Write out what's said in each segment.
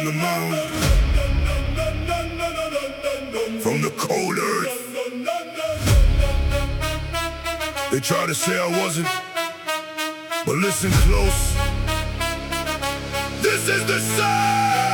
the moon, from the cold earth. They try to say I wasn't, but listen close. This is the sound.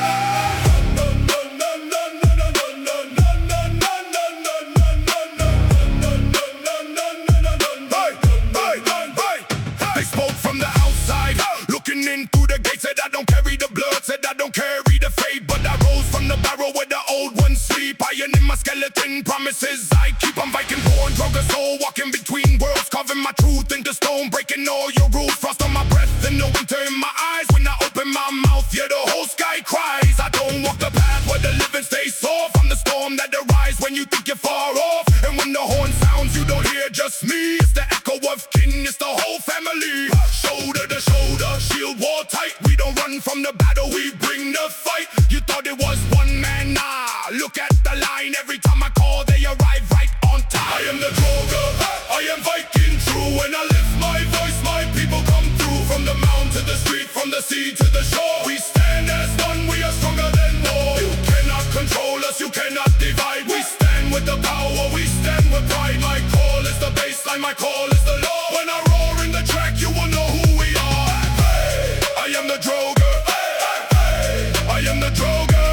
They spoke from the outside, looking in through the gate. Said I don't carry the blood, said I don't carry the fate, but I rose from the barrel where the old ones sleep. Iron in my skeleton, promises I keep. I'm Viking born, drug a soul, walking between worlds, carving my truth into stone, breaking all your rules. Frost on my breath and the winter in my eyes. When I open my mouth, yeah, the whole sky cries. I don't walk the path where the living stay soft. I'm the storm that arises when you think you're far off. And when the horn sounds, you don't hear just me. It's the echo of kin, it's the whole family. Shoulder to shoulder, shield wall tight. We don't run from the battle, we bring the fight. You thought it was one man, nah. Look at the line, every time I call, they arrive right on time. I am the Droger, I am Viking true. When I lift my voice, my people come through. From the mountain to the street, from the sea to the shore. We stand as one, we are stronger than war. You cannot control us, you cannot divide. We stand with the power, we stand with pride. My call is the baseline, my call is the law. When I roar in the track, you will know who we are. Hey, I am the Droger. Hey, I am the Droger.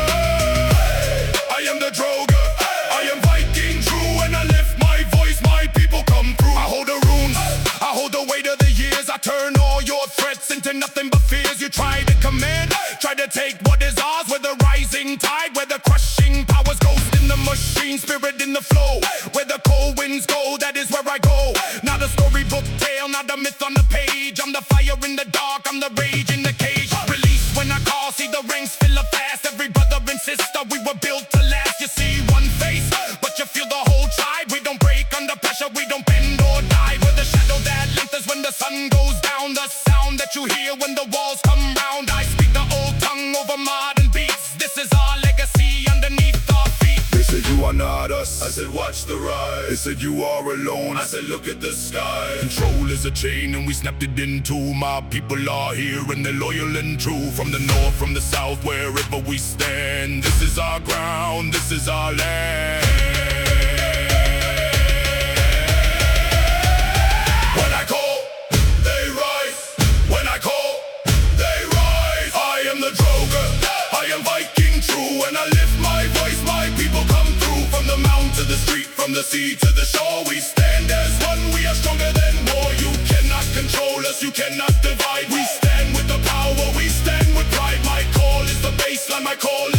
I am the Droger. I am Viking true. When I lift my voice, my people come through. I hold the runes, I hold the weight of the years. I turn all your threats into nothing but fears. You try to command, try to take what is ours. Where the rising tide, where the crushing powers ghost in the machine, spirit in the flow. Where the cold winds go, that is where I go. Not a storybook tale, not a myth on the page. I'm the fire in the dark, I'm the rage in the cage. Release when I call, see the ranks fill up fast. Every brother and sister, we were built to last. You see one face, but you feel the whole tribe. We don't break under pressure, we don't bend or die. We're the shadow that lengthens when the sun goes down. The sound that you hear when the walls come round. I speak the old tongue over modern beats. This is our legacy underneath our feet. They said you are not us, I said watch the rise. They said you are alone, I said look at the sky. Control is a chain and we snapped it in two. My people are here and they're loyal and true. From the north, from the south, wherever we stand. This is our ground, this is our land. When I call, they rise. When I call, they rise. I am the Droger, I am Viking true. When I lift my voice, my people come through. From the mountain to the street, from the sea to the shore. We stand as one, we are stronger than war. You cannot control us, you cannot divide. We stand with the power, we stand with pride. My call is the baseline, my call